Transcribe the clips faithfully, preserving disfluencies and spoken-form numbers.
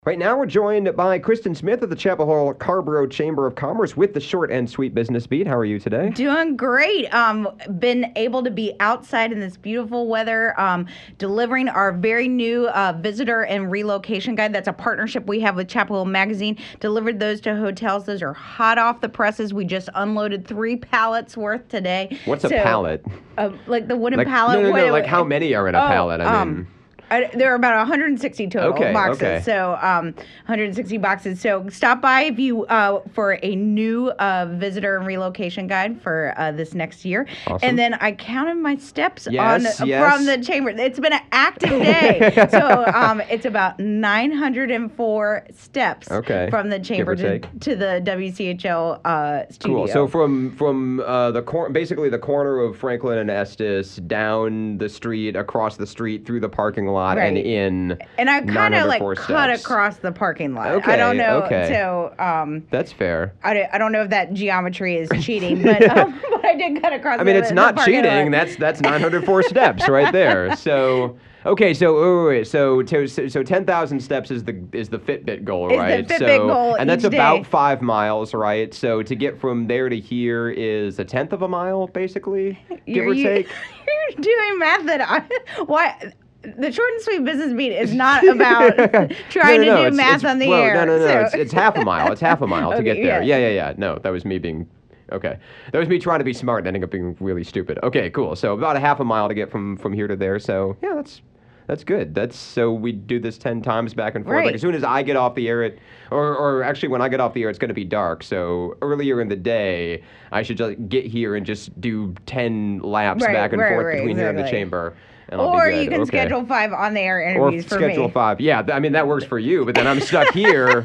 Right now, we're joined by Kristen Smith of the Chapel Hill Carrboro Chamber of Commerce with the Short and Sweet Business Beat. How are you today? Doing great. Um, been able to be outside in this beautiful weather, um, delivering our very new uh, visitor and relocation guide. That's a partnership we have with Chapel Hill Magazine. Delivered those to hotels. Those are hot off the presses. We just unloaded three pallets worth today. What's so, a pallet? Uh, like the wooden like, pallet. No, no, no. What, like how many are in a oh, pallet? I mean. Um, I, there are about one hundred sixty total okay, boxes. Okay. So um, one hundred sixty boxes. So stop by if you uh, for a new uh, visitor and relocation guide for uh, this next year. Awesome. And then I counted my steps yes, on yes. from the chamber. It's been an active day. so um, it's about nine hundred four steps okay. from the chamber to, to the W C H L uh, studio. Cool. So from from uh, the cor- basically the corner of Franklin and Estes down the street, across the street, through the parking lot. Right. And in and I kind of like steps. cut across the parking lot. Okay, I don't know. Okay. So um, that's fair. I, I don't know if that geometry is cheating, but, um, but I did cut across. I mean, the, it's the not parking cheating. lot. That's that's nine hundred four steps right there. So. Okay, so wait, wait, wait. so so, so ten thousand steps is the is the Fitbit goal, is right? The Fitbit so goal and that's each about day. five miles, right? So to get from there to here is a tenth of a mile, basically, give you're, or you, take. You're doing math that I why. The Short and Sweet Business Beat is not about trying no, no, no, to do it's, math it's, on the well, air. No, no, no, so. it's, it's half a mile. It's half a mile okay, to get there. yeah. yeah, yeah, yeah. No, that was me being, okay. That was me trying to be smart and ending up being really stupid. Okay, cool. So about a half a mile to get from, from here to there. So yeah, that's that's good. That's so we do this ten times back and forth. Right. Like as soon as I get off the air, it, or or actually when I get off the air, it's going to be dark. So earlier in the day, I should just get here and just do ten laps right, back and right, forth right, between exactly. here and the chamber. Or you can okay. schedule five on the air interviews or for schedule me. five. Yeah, th- I mean that works for you, but then I'm stuck here.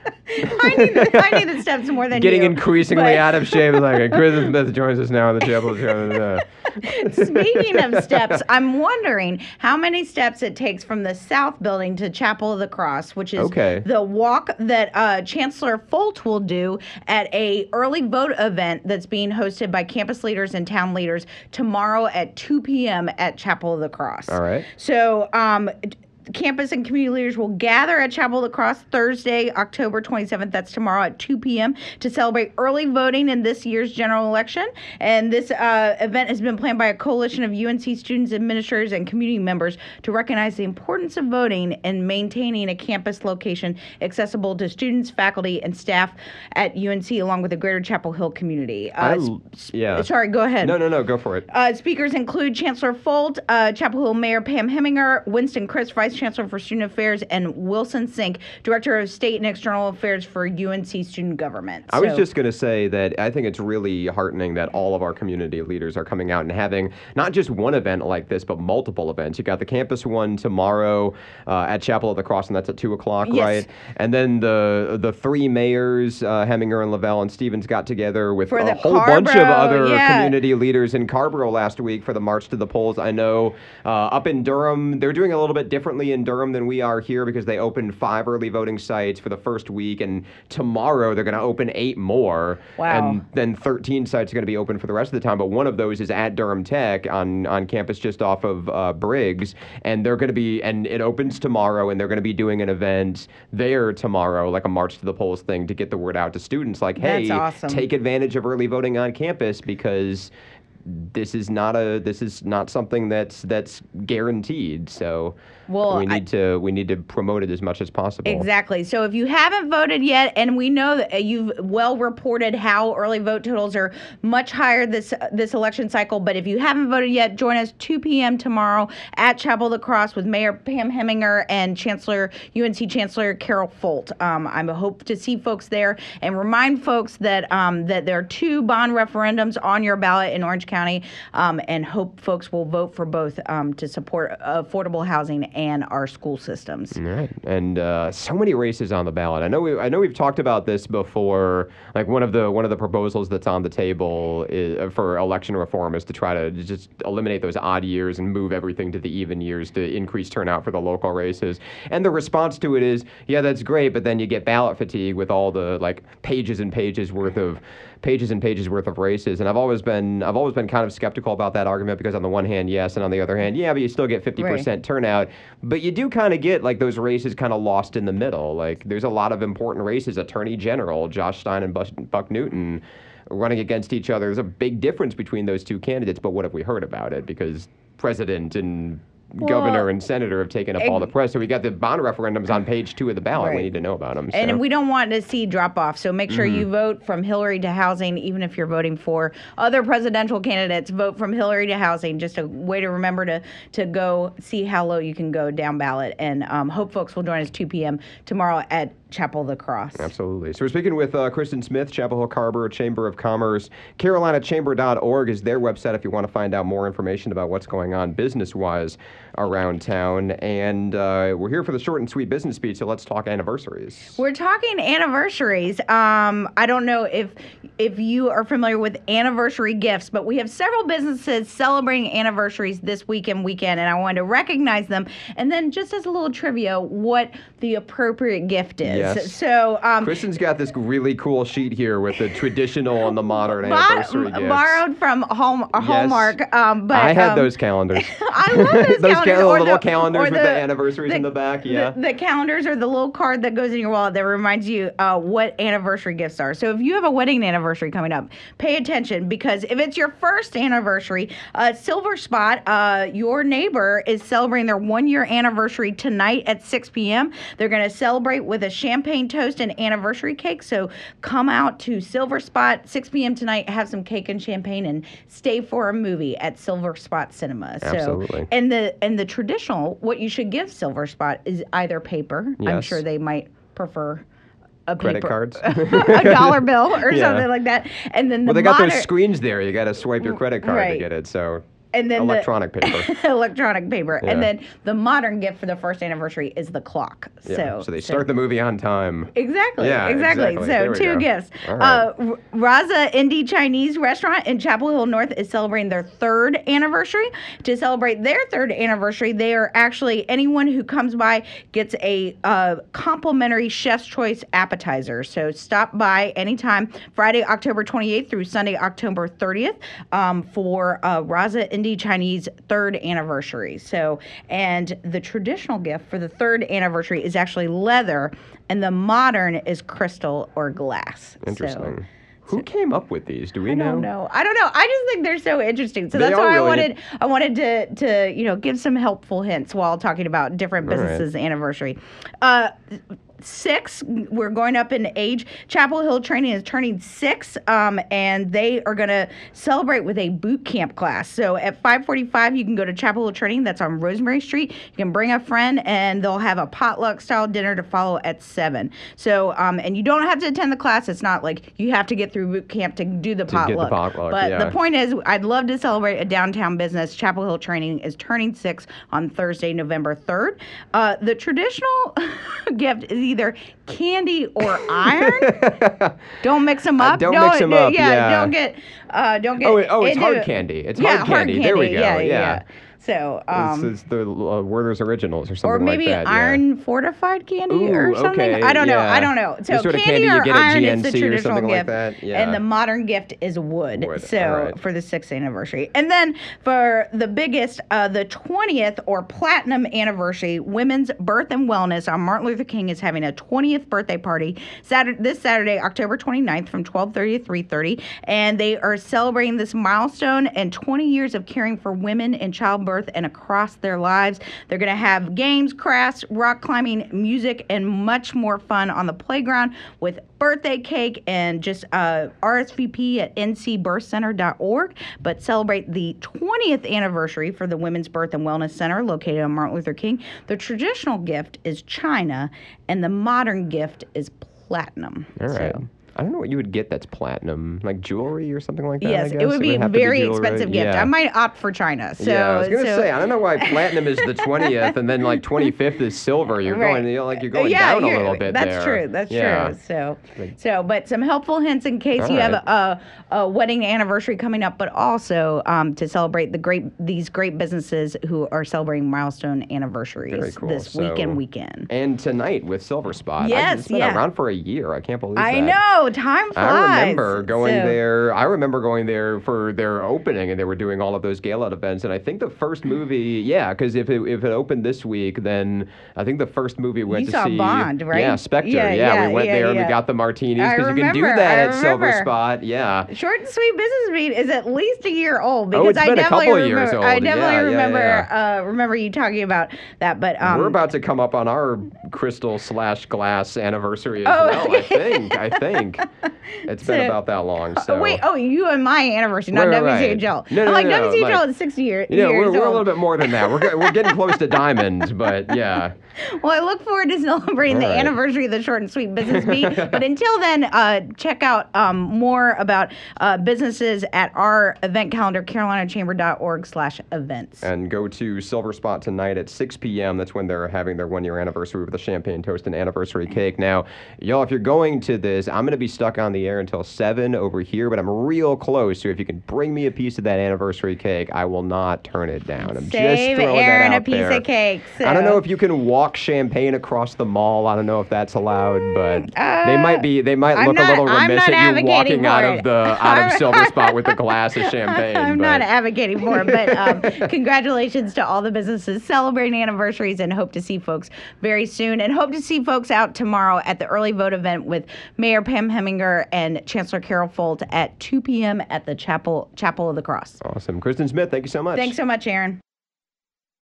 I need the, I need the steps more than Getting you. increasingly but... out of shape. Like Chris Smith joins us now on the Chapel Show. Speaking of steps, I'm wondering how many steps it takes from the South Building to Chapel of the Cross, which is okay. the walk that uh, Chancellor Folt will do at a early vote event that's being hosted by campus leaders and town leaders tomorrow at two p.m. at Chapel of the Cross. All right. So, um, campus and community leaders will gather at Chapel of the Cross Thursday, October twenty-seventh. That's tomorrow at two p.m. to celebrate early voting in this year's general election. And this uh, event has been planned by a coalition of U N C students, administrators, and community members to recognize the importance of voting and maintaining a campus location accessible to students, faculty, and staff at U N C, along with the greater Chapel Hill community. Uh, I, yeah. Sorry, go ahead. No, no, no, go for it. Uh, speakers include Chancellor Folt, uh, Chapel Hill Mayor Pam Heminger, Winston Chris, Vice Chancellor for Student Affairs, and Wilson Sink, Director of State and External Affairs for U N C Student Government. I so, was just going to say that I think it's really heartening that all of our community leaders are coming out and having not just one event like this, but multiple events. You got the campus one tomorrow uh, at Chapel of the Cross, and that's at two o'clock, yes. right? And then the the three mayors, uh, Heminger and Lavelle and Stevens, got together with for a whole Carrboro, bunch of other yeah. community leaders in Carrboro last week for the March to the Polls. I know uh, up in Durham, they're doing a little bit differently in Durham than we are here because they opened five early voting sites for the first week, and tomorrow they're going to open eight more. Wow. And then thirteen sites are going to be open for the rest of the time, but one of those is at Durham Tech on, on campus just off of uh, Briggs, and they're going to be, and it opens tomorrow, and they're going to be doing an event there tomorrow, like a March to the Polls thing, to get the word out to students like, hey, That's awesome. take advantage of early voting on campus because this is not a this is not something that's that's guaranteed. So well, we need I, to we need to promote it as much as possible. Exactly. So if you haven't voted yet, and we know that you've well reported how early vote totals are much higher this this election cycle, but if you haven't voted yet, join us two p.m. tomorrow at Chapel of the Cross with Mayor Pam Heminger and Chancellor U N C Chancellor Carol Folt. Um, I hope to see folks there and remind folks that um, that there are two bond referendums on your ballot in Orange County, um, and hope folks will vote for both um, to support affordable housing and our school systems. All right, and uh, so many races on the ballot. I know we I know we've talked about this before. Like one of the one of the proposals that's on the table is, for election reform is to try to just eliminate those odd years and move everything to the even years to increase turnout for the local races. And the response to it is, yeah, that's great, but then you get ballot fatigue with all the like pages and pages worth of pages and pages worth of races. And I've always been I've always been kind of skeptical about that argument because on the one hand, yes, and on the other hand, yeah, but you still get fifty percent Right. turnout. But you do kind of get like those races kind of lost in the middle. Like there's a lot of important races. Attorney General, Josh Stein and Buck, Buck Newton running against each other. There's a big difference between those two candidates, but what have we heard about it? Because president and Well, governor and senator have taken up all the ex- press. So we got the bond referendums on page two of the ballot. We Right. need to know about them. And so. we don't want to see drop off. So make sure Mm-hmm. you vote from Hillary to housing, even if you're voting for other presidential candidates. Vote from Hillary to housing. Just a way to remember to to go see how low you can go down ballot. And um, hope folks will join us two p.m. tomorrow at Chapel the Cross. Absolutely. So we're speaking with uh, Kristen Smith, Chapel Hill Harbor Chamber of Commerce. Carolina Chamber dot org is their website if you want to find out more information about what's going on business-wise around town. And uh, we're here for the short and sweet business speech, so let's talk anniversaries. We're talking anniversaries. Um, I don't know if if you are familiar with anniversary gifts, but we have several businesses celebrating anniversaries this week and weekend, and I wanted to recognize them. And then, just as a little trivia, what the appropriate gift is. Yes. So, um, Kristen's got this really cool sheet here with the traditional and the modern bo- anniversary gifts. borrowed from Home, Hallmark. Um, but I had um, those calendars. I love those, Those calendars. cal- or little the- calendars or with the anniversaries in the back, the- yeah. The, calendars or the little card that goes in your wallet that reminds you uh, what anniversary gifts are. So if you have a wedding anniversary coming up, pay attention, because if it's your first anniversary, uh, Silver Spot, uh, your neighbor, is celebrating their one-year anniversary tonight at six p.m. They're going to celebrate with a champagne toast and anniversary cake. So come out to Silver Spot, six p.m. tonight, have some cake and champagne, and stay for a movie at Silver Spot Cinema. Absolutely. So, and the and the traditional, what you should give Silver Spot is either paper. I'm Yes. sure they might prefer a Credit paper, cards. a dollar bill or Yeah. something like that. And then the Well, they got moder- those screens there. You got to swipe your credit card to Right. get it. So and then the- electronic paper. electronic paper. Yeah. And then the modern gift for the first anniversary is the clock. Yeah. So, So they start the movie on time. Exactly. Yeah, exactly. exactly. There So we two go. gifts. All right. Uh, R- Raza Indie Chinese Restaurant in Chapel Hill North is celebrating their third anniversary. To celebrate their third anniversary, they are actually, anyone who comes by gets a uh, complimentary Chef's Choice appetizer. So stop by anytime, Friday, October twenty-eighth through Sunday, October thirtieth, um, for uh, Raza Indie Chinese third anniversary. So, and the traditional gift for the third anniversary is actually leather, and the modern is crystal or glass. Interesting. So, Who came up with these? Do we I know? don't know. I don't know. I just think they're so interesting. So They that's are why I really wanted I wanted to to you know give some helpful hints while talking about different All right. businesses' anniversary. Uh, Six, we're going up in age. Chapel Hill Training is turning six, um, and they are going to celebrate with a boot camp class. So at five forty-five, you can go to Chapel Hill Training. That's on Rosemary Street. You can bring a friend, and they'll have a potluck style dinner to follow at seven. So, um, and you don't have to attend the class. It's not like you have to get through boot camp to do the get the potluck. potluck, But yeah. the point is, I'd love to celebrate a downtown business. Chapel Hill Training is turning six on Thursday, November third. Uh, the traditional gift is either candy or iron. Don't mix them Uh, up. don't mix 'em up, yeah. Don't get. Uh, don't get. Oh, it- oh, it's into- hard candy. It's yeah, hard candy. There we go. Yeah, Yeah. yeah. So, um, it's, it's the uh, Werther's Originals or something or maybe like that. iron fortified candy or Ooh, something. okay, I don't know. yeah. I don't know. The So sort of candy, candy you or get at iron is the G N C or traditional something like gift, that, yeah. and the modern gift is wood. Wood, So all right. for the sixth anniversary, and then for the biggest, uh, the twentieth or platinum anniversary, Women's Birth and Wellness on Martin Luther King is having a twentieth birthday party Saturday, this Saturday, October twenty-ninth, from twelve thirty to three thirty, and they are celebrating this milestone and twenty years of caring for women in childbirth and across their lives. They're going to have games, crafts, rock climbing, music, and much more fun on the playground with birthday cake, and just uh, R S V P at n c birth center dot org. But celebrate the twentieth anniversary for the Women's Birth and Wellness Center located on Martin Luther King. The traditional gift is china, and the modern gift is platinum. All right. So, I don't know what you would get that's platinum, like jewelry or something like that. I yes, guess. it would be a have to very jewelry. expensive gift. Yeah. I might opt for china. So, yeah, I was gonna so, say I don't know why platinum is the twentieth and then like twenty-fifth is silver. You're Right. going, you know, like you're going yeah, down a you're- little bit That's there. true. That's yeah. true. So, Like- so, but some helpful hints in case All you have right. a, a wedding anniversary coming up, but also um, to celebrate the great these great businesses who are celebrating milestone anniversaries Very cool. this week So- and weekend. And tonight with Silver Spot. I- Yes, it's been yeah. around for a year. I can't believe I that. know know. Time flies. I remember going So- there. I remember going there for their opening, and they were doing all of those gala events. And I think the first movie, yeah, because if it if it opened this week, then I think the first movie we went You to saw see. Bond, right? Yeah, Spectre. Yeah, Yeah, yeah, we went yeah, there and yeah. we got the martinis I because you can do remember, that I at Silver remember. Spot. Yeah. Short and Sweet Business Meet is at least a year old because Oh, it's I been a definitely couple of remember. years old. I definitely Yeah, yeah, remember yeah. Uh, remember you talking about that. But um, We're about to come up on our crystal slash glass anniversary as Oh, well. I okay. think. I think it's been So- about that long. So Oh, wait, oh, you and my anniversary, not Right, right, W C right. H L. No, I'm no, like, no, no, W C H L like- is sixty year, you know, years we're, we're a old. little bit more than that. We're get- we're getting close to diamonds, but yeah. Well, I look forward to celebrating All the right. anniversary of the Short and Sweet Business Meet. But until then, uh, check out um, more about uh, businesses at our event calendar, carolinachamber.org slash events. And go to Silver Spot tonight at six p.m. That's when they're having their one-year anniversary with a champagne toast and anniversary cake. Now, y'all, if you're going to this, I'm going to be stuck on the air until seven over here, but I'm real close. So if you can bring me a piece of that anniversary cake, I will not turn it down. I'm Save just throwing Aaron that a out piece there. of cake. I don't so- know if you can walk champagne across the mall. I don't know if that's allowed, but they Uh, might be. They might I'm look not- a little I'm remiss not at you advocating walking for out it. of the out of I'm- Silver Spot with a glass of champagne. I'm but. not advocating for it, but um, congratulations to all the businesses celebrating anniversaries and hope to see folks very soon. And hope to see folks out tomorrow at the early vote event with Mayor Pam Heminger and Chancellor Carol Folt at two p.m. at the Chapel Chapel of the Cross. Awesome. Kristen Smith, thank you so much. Thanks so much, Aaron.